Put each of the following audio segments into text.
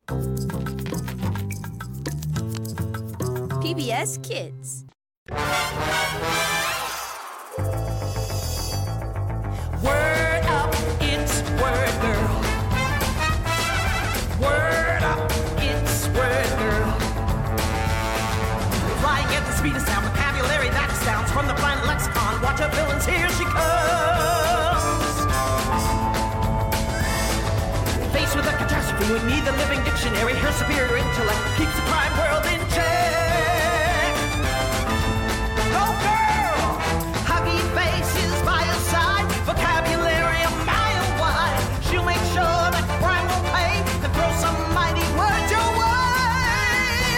PBS Kids. Word up, it's Word Girl. Word up, it's Word Girl. Flying at the speed of sound, vocabulary that astounds. From the planet lexicon, watch her villains, here she comes. Faced with a catastrophe, we need the living dictionary. Her superior intellect keeps the crime world in check. Go girl! Huggy faces by her side, vocabulary a mile wide. She'll make sure that crime will pay and throw some mighty words your way.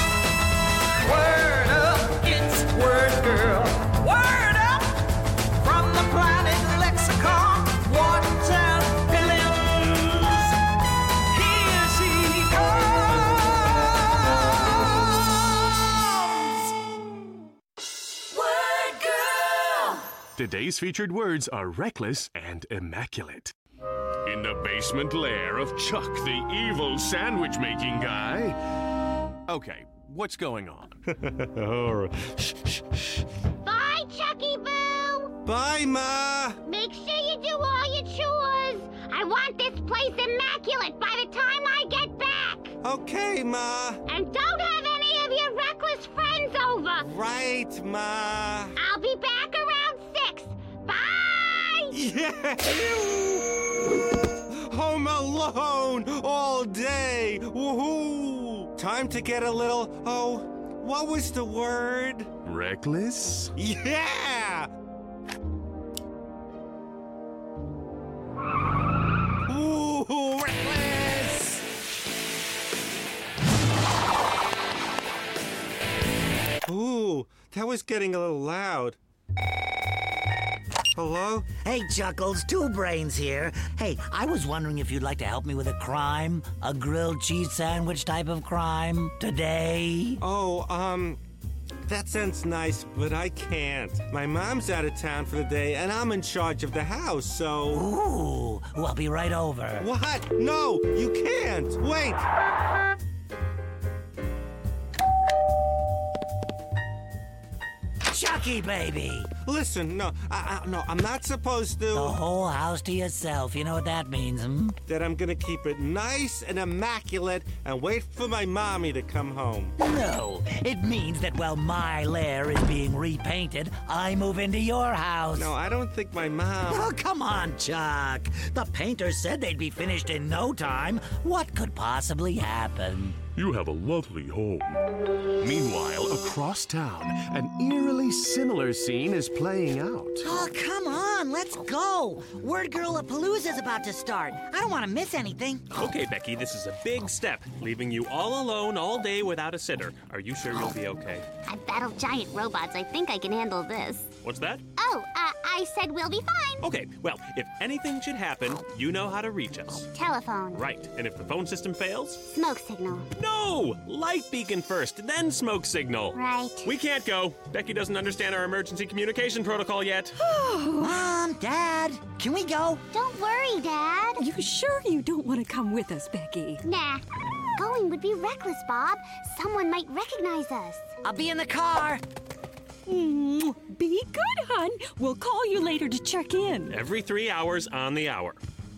Word up, it's Word Girl. Word up from the planet lexicon. Watch out, villains. Here she comes. Word Girl. Today's featured words are reckless and immaculate. In the basement lair of Chuck, the evil sandwich-making guy. Okay, what's going on? Shh, shh, shh. Bye, Chucky Boo! Bye, Ma! Make sure you do all your chores. I want this place immaculate by the time I get back. Okay, Ma. And don't have any of your reckless friends over. Right, Ma. I'll be back around 6. Bye! Yeah! Home alone all day. Woohoo! Time to get a little, what was the word? Reckless? Yeah! Ooh, reckless! Ooh, that was getting a little loud. Hello? Hey, Chuckles, Two Brains here. Hey, I was wondering if you'd like to help me with a crime? A grilled cheese sandwich type of crime? Today? Oh, that sounds nice, but I can't. My mom's out of town for the day, and I'm in charge of the house, so... Ooh, well, I'll be right over. What? No, you can't. Wait. Chucky, baby! Listen, no, I'm not supposed to... The whole house to yourself. You know what that means, hmm? That I'm gonna keep it nice and immaculate and wait for my mommy to come home. No, it means that while my lair is being repainted, I move into your house. No, I don't think my mom... Oh, come on, Chuck. The painters said they'd be finished in no time. What could possibly happen? You have a lovely home. Meanwhile, across town, an eerily similar scene is playing out. Oh, come on, let's go. Word Girl-a-Palooza's about to start. I don't want to miss anything. Okay, Becky, this is a big step, leaving you all alone all day without a sitter. Are you sure you'll be okay? I've battled giant robots. I think I can handle this. What's that? Oh, I said we'll be fine. Okay, well, if anything should happen, you know how to reach us. Telephone. Right, and if the phone system fails? Smoke signal. No! Light beacon first, then smoke signal. Right. We can't go. Becky doesn't understand our emergency communication protocol yet. Mom, Dad, can we go? Don't worry, Dad. You sure you don't want to come with us, Becky? Nah. Going would be reckless, Bob. Someone might recognize us. I'll be in the car. Be good, hon. We'll call you later to check in. Every 3 hours on the hour.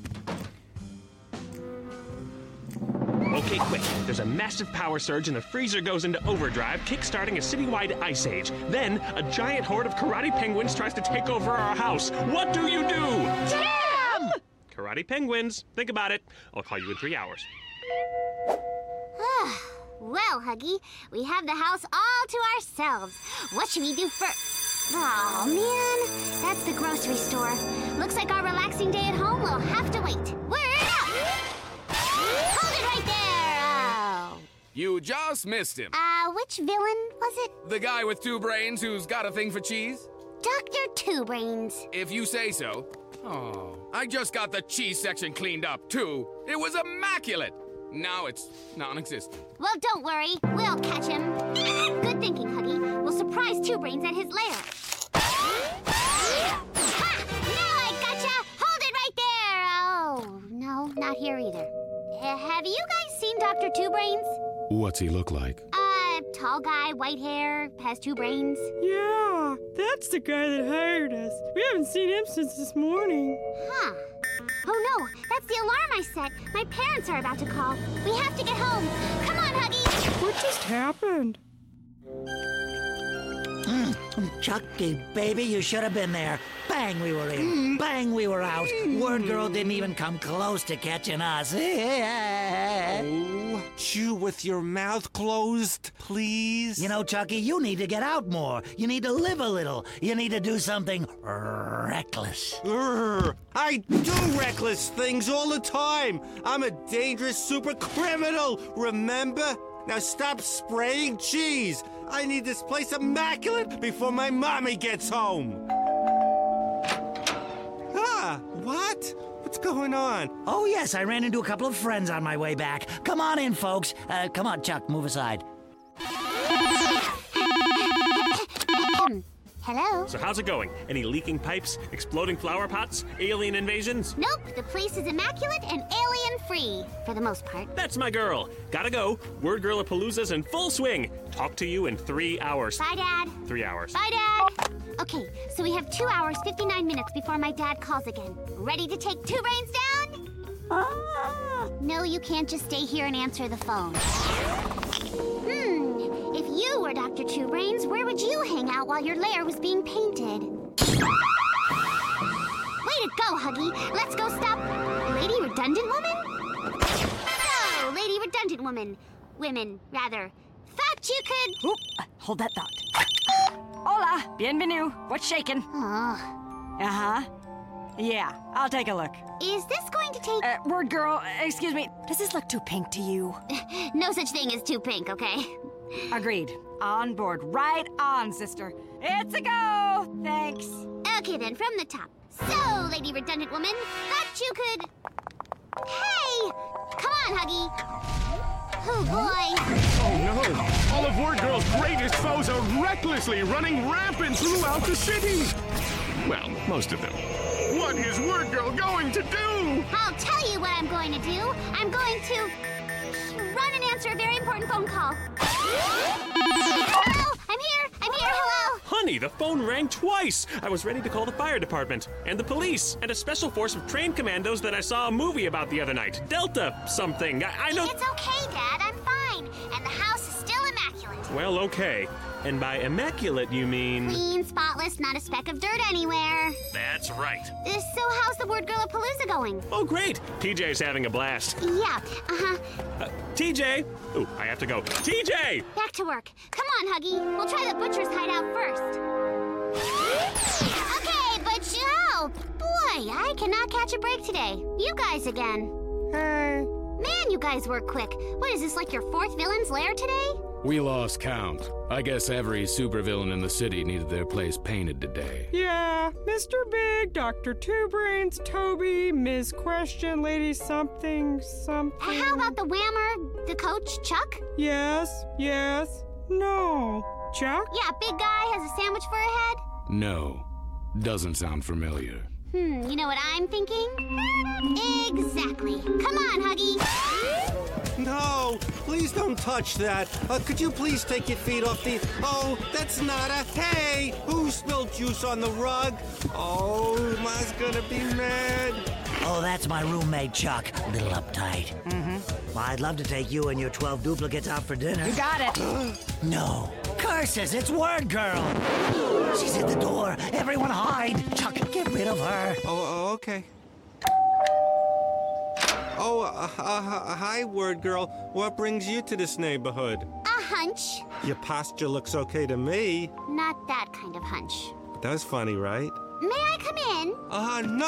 Okay, quick. There's a massive power surge and the freezer goes into overdrive, kick-starting a citywide ice age. Then, a giant horde of karate penguins tries to take over our house. What do you do? Damn! Karate penguins. Think about it. I'll call you in 3 hours. Well, Huggy, we have the house all to ourselves. What should we do first? Oh, man. That's the grocery store. Looks like our relaxing day at home will have to wait. Word up! Hold it right there! Oh. You just missed him. Which villain was it? The guy with 2 brains who's got a thing for cheese? Dr. Two Brains. If you say so. Oh, I just got the cheese section cleaned up, too. It was immaculate. Now it's non-existent. Well, don't worry. We'll catch him. Good thinking, Huggy. We'll surprise Two Brains at his lair. Ha! Now I gotcha! Hold it right there! Oh, no, not here either. have you guys seen Dr. Two Brains? What's he look like? Tall guy, white hair, has two brains. Yeah, that's the guy that hired us. We haven't seen him since this morning. Huh. Oh no, that's the alarm I set. My parents are about to call. We have to get home. Come on, Huggy. What just happened? Chucky, baby, you should have been there. Bang, we were in. Bang, we were out. Word Girl didn't even come close to catching us. Oh, chew with your mouth closed, please. You know, Chucky, you need to get out more. You need to live a little. You need to do something reckless. I do reckless things all the time. I'm a dangerous super criminal, remember? Now stop spraying cheese. I need this place immaculate before my mommy gets home. What? What's going on? Oh, yes, I ran into a couple of friends on my way back. Come on in, folks. Come on, Chuck, move aside. Hello? So how's it going? Any leaking pipes, exploding flower pots, alien invasions? Nope, the place is immaculate and alien-free, for the most part. That's my girl. Gotta go. Word Girl-a-Palooza's in full swing. Talk to you in 3 hours. Bye, Dad. 3 hours. Bye, Dad. Okay, so we have 2 hours, 59 minutes before my dad calls again. Ready to take Two Brains down? No, you can't just stay here and answer the phone. If you were Dr. Two Brains, where would you hang out while your lair was being painted? Way to go, Huggy. Let's go stop Lady Redundant Woman? No, Lady Redundant Woman. Women, rather. Thought you could... Oop, hold that thought. Hola, bienvenue. What's shaking? Oh. Uh-huh. Yeah, I'll take a look. Is this going to take... Word Girl, excuse me. Does this look too pink to you? No such thing as too pink, okay? Agreed. On board. Right on, sister. It's a go! Thanks. Okay then, from the top. So, Lady Redundant Woman, thought you could... Hey! Come on, Huggy. Oh, boy. Oh, no. All of Word Girl's greatest foes are recklessly running rampant throughout the city. Well, most of them. What is Word Girl going to do? I'll tell you what I'm going to do. I'm going to run and answer a very important phone call. Hello? I'm here. Hello? Honey, the phone rang twice. I was ready to call the fire department and the police and a special force of trained commandos that I saw a movie about the other night. Delta something. I know... It's okay, Dad. I'm fine. And the house is still immaculate. Well, okay. And by immaculate, you mean... Clean, spotless, not a speck of dirt anywhere. That's right. So how's the Word Girl-a-Palooza going? Oh, great. TJ's having a blast. Yeah, TJ! Ooh, I have to go. TJ! Back to work. Come on, Huggy. We'll try the butcher's hideout first. Okay, Butch. Oh, boy, I cannot catch a break today. You guys again. Hey. Man, you guys work quick. What is this, like your 4th villain's lair today? We lost count. I guess every supervillain in the city needed their place painted today. Yeah, Mr. Big, Dr. Two Brains, Toby, Ms. Question, Lady Something. How about the whammer, the coach, Chuck? Yes. No. Chuck? Yeah, big guy has a sandwich for a head? No. Doesn't sound familiar. You know what I'm thinking? Exactly. Come on, Huggy. No, please don't touch that. Could you please take your feet off the... Oh, that's not a... Hey, who spilled juice on the rug? Oh, Ma's gonna be mad. Oh, that's my roommate, Chuck. A little uptight. Well, I'd love to take you and your 12 duplicates out for dinner. You got it. No. Curses, it's Word Girl. She's at the door. Everyone hide. Chuck, get rid of her. Oh, okay. Oh, hi, Word Girl. What brings you to this neighborhood? A hunch. Your posture looks okay to me. Not that kind of hunch. That was funny, right? May I come in?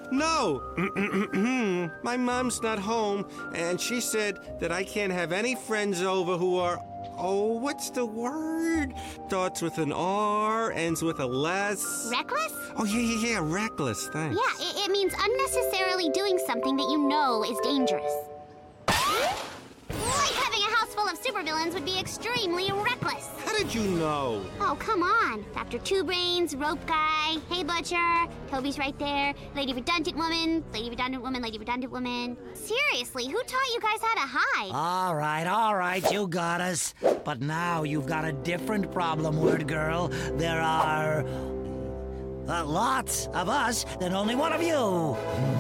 No. My mom's not home, and she said that I can't have any friends over who are... Oh, what's the word? Starts with an R, ends with a less... Reckless? Oh, yeah, reckless, thanks. Yeah, it means unnecessarily doing something that you know is dangerous. Like having a house full of super supervillains would be extremely reckless. How did you know? Oh, come on. Dr. Two Brains, Rope Guy, Hey Butcher, Toby's right there, Lady Redundant Woman, Lady Redundant Woman, Lady Redundant Woman. Seriously, who taught you guys how to hide? All right, you got us. But now you've got a different problem, Word Girl. There are lots of us than only one of you.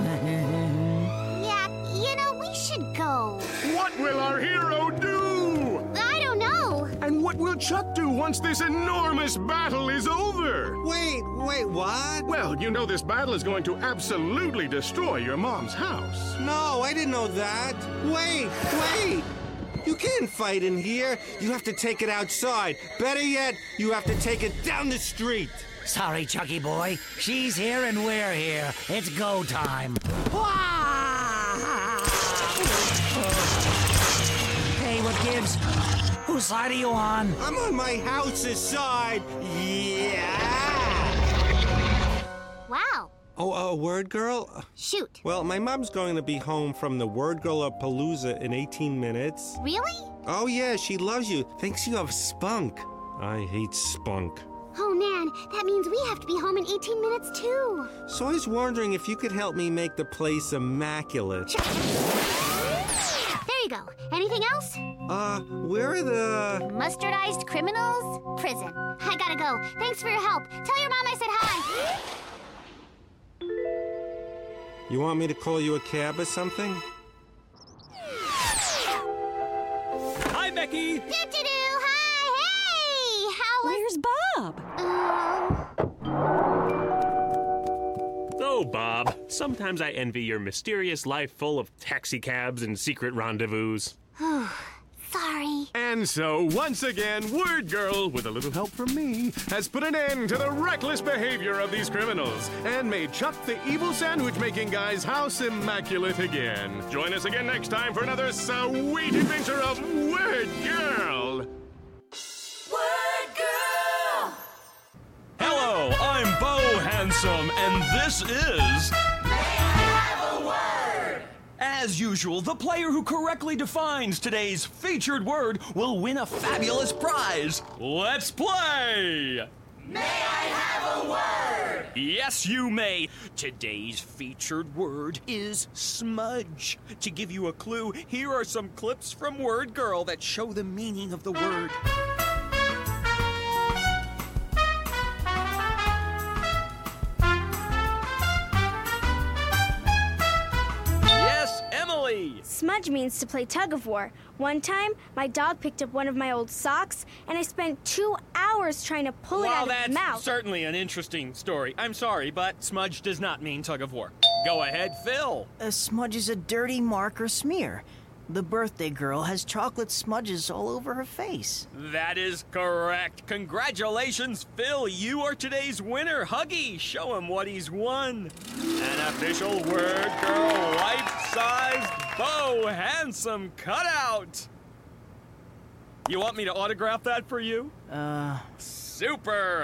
Yeah, you know, we should go. What will our hero do? I don't know. And what will Chuck do once this enormous battle is over? Wait, what? Well, you know this battle is going to absolutely destroy your mom's house. No, I didn't know that. Wait! You can't fight in here. You have to take it outside. Better yet, you have to take it down the street. Sorry, Chucky boy. She's here and we're here. It's go time. Hey, what gives? Whose side are you on? I'm on my house's side. Yeah! Wow. Oh, Word Girl? Shoot. Well, my mom's going to be home from the Word Girl Palooza in 18 minutes. Really? Oh, yeah, she loves you. Thinks you have spunk. I hate spunk. Oh, man, that means we have to be home in 18 minutes, too. So I was wondering if you could help me make the place immaculate. There you go. Anything else? Where are the... Mustardized criminals? Prison. I gotta go. Thanks for your help. Tell your mom I said hi. You want me to call you a cab or something? Hi, Becky! Do-do-do! Hi! Hey! How was... Where's Bob? Oh, Bob. Sometimes I envy your mysterious life full of taxicabs and secret rendezvous. Sorry. And so, once again, Word Girl, with a little help from me, has put an end to the reckless behavior of these criminals and made Chuck the evil sandwich-making guy's house immaculate again. Join us again next time for another sweet adventure of Word Girl! Word Girl! Hello, I'm Bo Handsome, and this is... May I have a word? As usual, the player who correctly defines today's featured word will win a fabulous prize. Let's play! May I have a word? Yes, you may. Today's featured word is smudge. To give you a clue, here are some clips from Word Girl that show the meaning of the word. Yes, Emily! Smudge means to play tug of war. One time, my dog picked up one of my old socks, and I spent 2 hours trying to pull it out of his mouth. That's certainly an interesting story. I'm sorry, but smudge does not mean tug of war. Go ahead, Phil. A smudge is a dirty mark or smear. The birthday girl has chocolate smudges all over her face. That is correct. Congratulations, Phil. You are today's winner. Huggy, show him what he's won. An official Word Girl life-sized Bo Handsome cutout. You want me to autograph that for you? Super.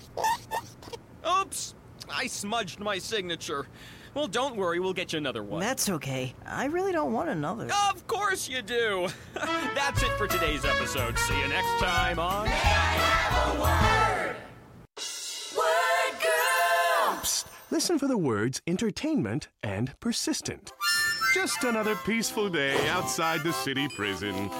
Oops, I smudged my signature. Well, don't worry, we'll get you another one. That's okay. I really don't want another. Of course you do. That's it for today's episode. See you next time on... May I have a word? Word Girl! Psst, listen for the words entertainment and persistent. Just another peaceful day outside the city prison.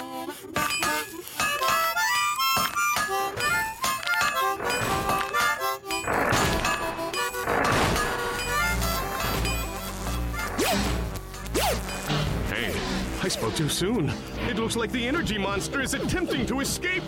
I spoke too soon. It looks like the energy monster is attempting to escape.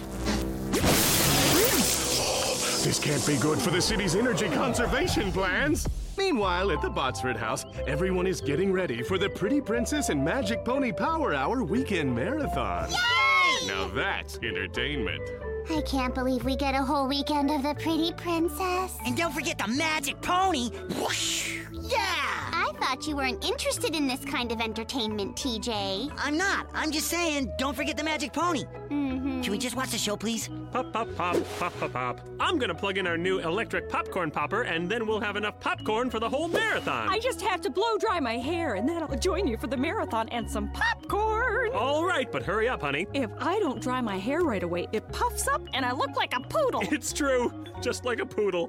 This can't be good for the city's energy conservation plans. Meanwhile, at the Botsford house, everyone is getting ready for the Pretty Princess and Magic Pony Power Hour weekend marathon. Yay! Now that's entertainment. I can't believe we get a whole weekend of the Pretty Princess. And don't forget the magic pony. Whoosh! Yeah! I thought you weren't interested in this kind of entertainment, TJ. I'm not. I'm just saying, don't forget the magic pony. Mm-hmm. Can we just watch the show, please? Pop, pop, pop, pop, pop, pop. I'm gonna plug in our new electric popcorn popper, and then we'll have enough popcorn for the whole marathon. I just have to blow dry my hair, and then I'll join you for the marathon and some popcorn. All right, but hurry up, honey. If I don't dry my hair right away, it puffs up and I look like a poodle. It's true, just like a poodle.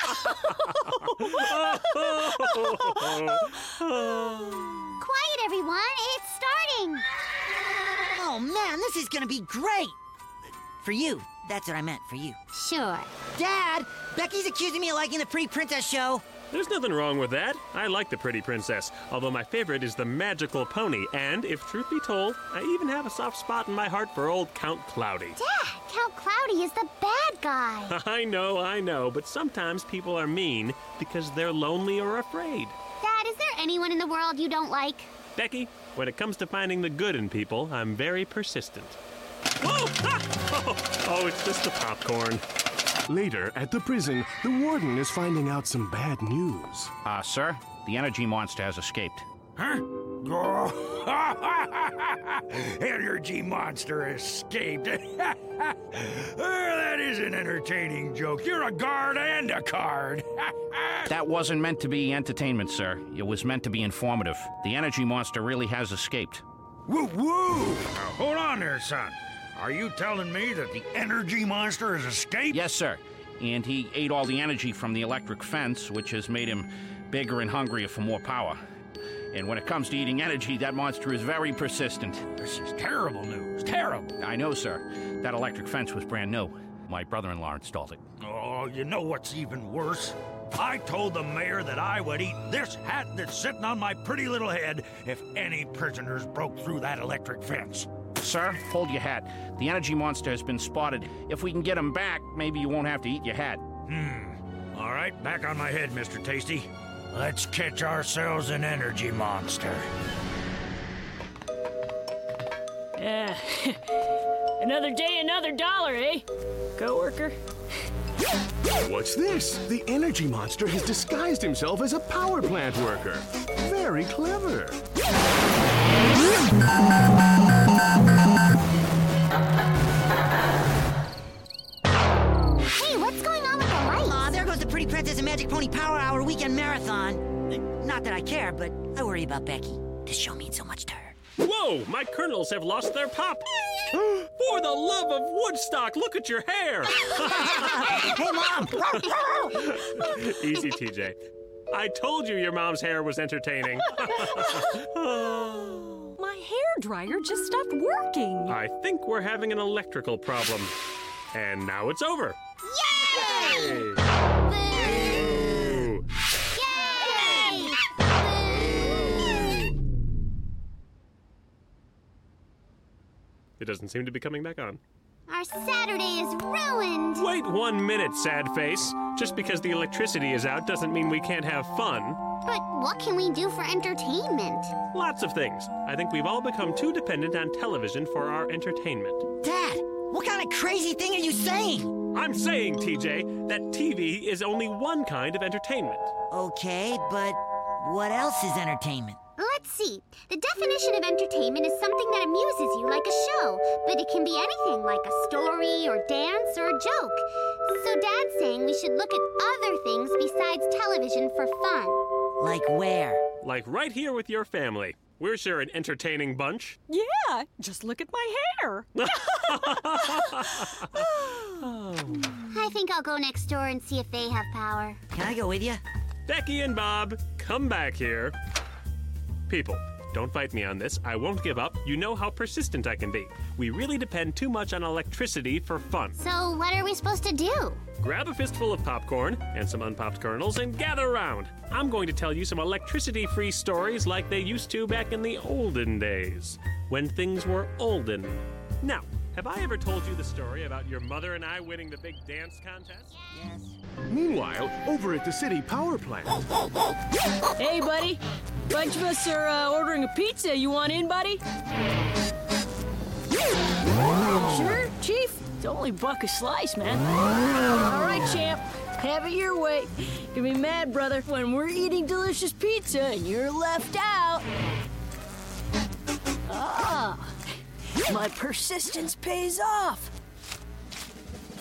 Quiet, everyone. It's starting. Oh, man, this is gonna be great. For you. That's what I meant, for you. Sure. Dad, Becky's accusing me of liking the Pretty Princess show. There's nothing wrong with that. I like the Pretty Princess, although my favorite is the Magical Pony. And, if truth be told, I even have a soft spot in my heart for old Count Cloudy. Dad, Count Cloudy is the bad guy. I know, but sometimes people are mean because they're lonely or afraid. Dad, is there anyone in the world you don't like? Becky, when it comes to finding the good in people, I'm very persistent. Whoa! Ah! Oh, it's just the popcorn. Later, at the prison, the warden is finding out some bad news. Sir, the energy monster has escaped. Huh? Energy monster escaped. That is an entertaining joke. You're a guard and a card. That wasn't meant to be entertainment, sir. It was meant to be informative. The energy monster really has escaped. Woo woo! Now, hold on there, son. Are you telling me that the energy monster has escaped? Yes, sir. And he ate all the energy from the electric fence, which has made him bigger and hungrier for more power. And when it comes to eating energy, that monster is very persistent. This is terrible news. Terrible. I know, sir. That electric fence was brand new. My brother-in-law installed it. Oh, you know what's even worse? I told the mayor that I would eat this hat that's sitting on my pretty little head if any prisoners broke through that electric fence. Sir, hold your hat. The energy monster has been spotted. If we can get him back, maybe you won't have to eat your hat. All right, back on my head, Mr. Tasty. Let's catch ourselves an energy monster. Another day, another dollar, eh? Coworker? What's this? The energy monster has disguised himself as a power plant worker. Very clever. Hey, what's going on with the lights? Aw, there goes the Pretty Princess and Magic Pony Power Hour weekend marathon. Not that I care, but I worry about Becky. This show means so much to her. Whoa! My kernels have lost their pop! For the love of Woodstock, look at your hair! Hey, Mom! Easy, TJ. I told you your mom's hair was entertaining. My hair dryer just stopped working. I think we're having an electrical problem. And now it's over. Yay! Hey. Boo! Yay! Boo! It doesn't seem to be coming back on. Our Saturday is ruined. Wait 1 minute, sad face. Just because the electricity is out doesn't mean we can't have fun. But what can we do for entertainment? Lots of things. I think we've all become too dependent on television for our entertainment. Dad, what kind of crazy thing are you saying? I'm saying, TJ, that TV is only one kind of entertainment. Okay, but what else is entertainment? Let's see. The definition of entertainment is something that amuses you like a show, but it can be anything like a story or dance or a joke. So Dad's saying we should look at other things besides television for fun. Like where? Like right here with your family. We're sure an entertaining bunch. Yeah, just look at my hair. I think I'll go next door and see if they have power. Can I go with you? Becky and Bob, come back here. People, don't fight me on this. I won't give up. You know how persistent I can be. We really depend too much on electricity for fun. So what are we supposed to do? Grab a fistful of popcorn and some unpopped kernels and gather around. I'm going to tell you some electricity-free stories like they used to back in the olden days, when things were olden. Now, have I ever told you the story about your mother and I winning the big dance contest? Yes. Meanwhile, over at the city power plant. Hey, buddy. Bunch of us are ordering a pizza. You want in, buddy? Sure, Chief. It's only $1 a slice, man. All right, champ. Have it your way. You'll be mad, brother, when we're eating delicious pizza and you're left out. Ah, my persistence pays off.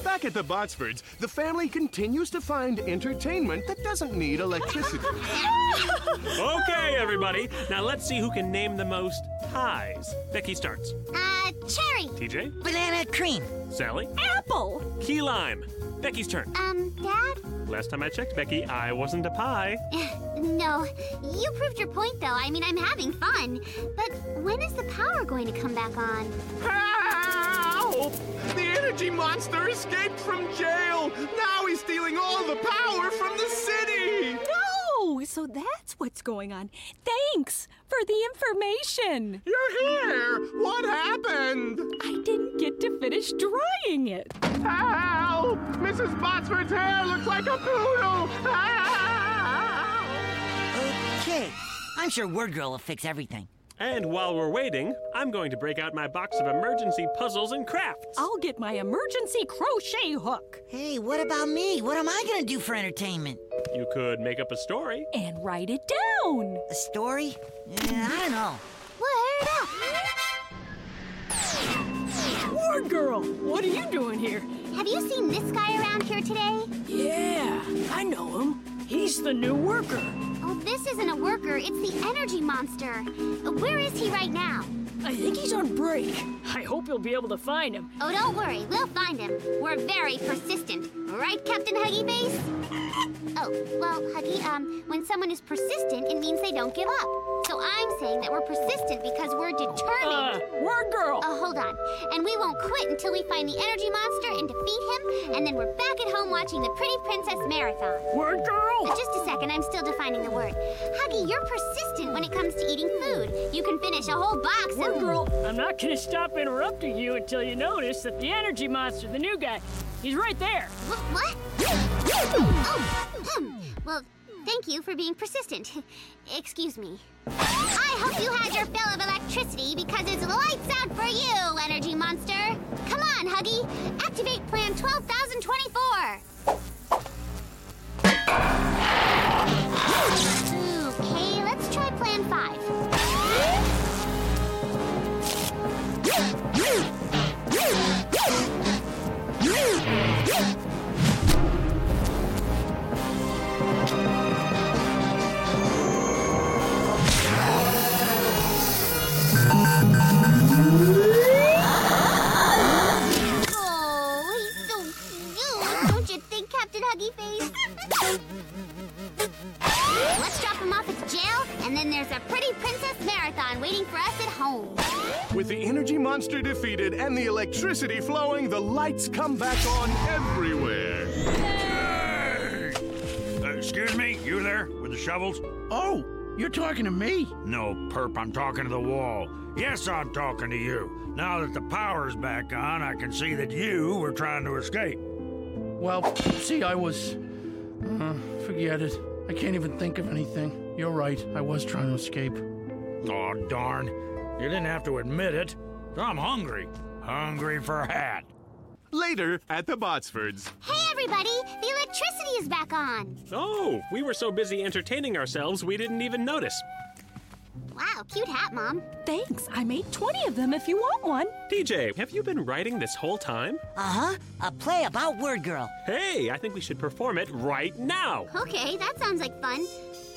Back at the Botsfords, the family continues to find entertainment that doesn't need electricity. Okay, everybody. Now let's see who can name the most pies. Becky starts. Cherry. TJ? Banana cream. Sally? Apple. Key lime. Becky's turn. Dad? Last time I checked, Becky, I wasn't a pie. No. You proved your point, though. I mean, I'm having fun. But when is the power going to come back on? Help! The energy monster escaped from jail! Now he's stealing all the power from the city! No! So that's what's going on. Thanks for the information. Your hair! What happened? I didn't get to finish drying it. Help! Mrs. Botsford's hair looks like a poodle! Help! Okay. I'm sure Word Girl will fix everything. And while we're waiting, I'm going to break out my box of emergency puzzles and crafts. I'll get my emergency crochet hook. Hey, what about me? What am I gonna do for entertainment? You could make up a story. And write it down. A story? I don't know. Word up! Word Girl, what are you doing here? Have you seen this guy around here today? Yeah, I know him. He's the new worker. Oh, this isn't a worker. It's the energy monster. Where is he right now? I think he's on break. I hope you'll be able to find him. Oh, don't worry. We'll find him. We're very persistent. Right, Captain Huggy Face? Oh, well, Huggy, when someone is persistent, it means they don't give up. So I'm saying that we're persistent because we're determined. Word Girl! Hold on. And we won't quit until we find the energy monster and defeat him, and then we're back at home watching the Pretty Princess Marathon. Word Girl! Just a second, I'm still defining the word. Huggy, you're persistent when it comes to eating food. You can finish a whole box of... Word Girl, I'm not gonna stop interrupting you until you notice that the energy monster, the new guy, he's right there. What? Well, thank you for being persistent. Excuse me. I hope you had your fill of electricity because it's lights out for you, energy monster. Come on, Huggy. Activate Plan 12,024. Okay, let's try Plan 5. Let's drop him off at jail, and then there's a Pretty Princess Marathon waiting for us at home. With the energy monster defeated and the electricity flowing, the lights come back on everywhere. Hey! Excuse me, you there with the shovels? Oh, you're talking to me? No, perp, I'm talking to the wall. Yes, I'm talking to you. Now that the power's back on, I can see that you were trying to escape. Well, see, I was... forget it. I can't even think of anything. You're right, I was trying to escape. Oh, darn. You didn't have to admit it. I'm hungry. Hungry for a hat. Later at the Botsfords. Hey, everybody! The electricity is back on! Oh, we were so busy entertaining ourselves we didn't even notice. Wow, cute hat, Mom. Thanks. I made 20 of them if you want one. DJ, have you been writing this whole time? Uh-huh. A play about Word Girl. Hey, I think we should perform it right now. Okay, that sounds like fun.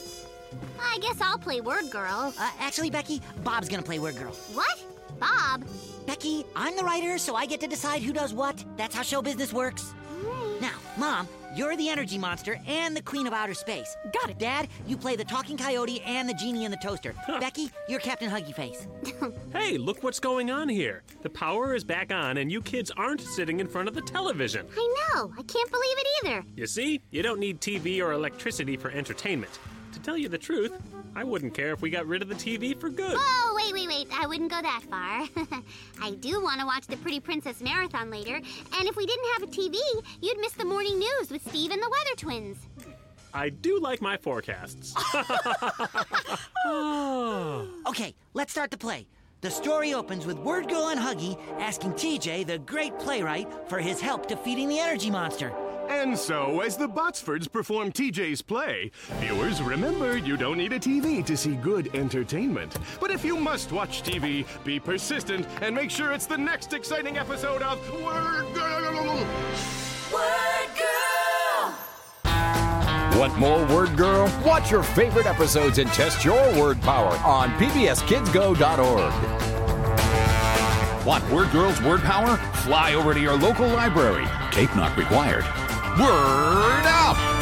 I guess I'll play Word Girl. Actually, Becky, Bob's gonna play Word Girl. What? Bob? Becky, I'm the writer, so I get to decide who does what. That's how show business works. Right. Now, Mom, you're the energy monster and the queen of outer space. Got it. Dad, you play the talking coyote and the genie in the toaster. Becky, you're Captain Huggy Face. Hey, look what's going on here. The power is back on and you kids aren't sitting in front of the television. I know. I can't believe it either. You see, you don't need TV or electricity for entertainment. To tell you the truth, I wouldn't care if we got rid of the TV for good. Oh, wait. I wouldn't go that far. I do want to watch the Pretty Princess Marathon later, and if we didn't have a TV, you'd miss the morning news with Steve and the Weather Twins. I do like my forecasts. Okay, let's start the play. The story opens with Word Girl and Huggy asking TJ, the great playwright, for his help defeating the energy monster. And so, as the Botsfords perform TJ's play, viewers, remember you don't need a TV to see good entertainment. But if you must watch TV, be persistent and make sure it's the next exciting episode of Word Girl! Word Girl! Want more Word Girl? Watch your favorite episodes and test your word power on pbskidsgo.org. Want Word Girl's word power? Fly over to your local library. Tape not required. Word up!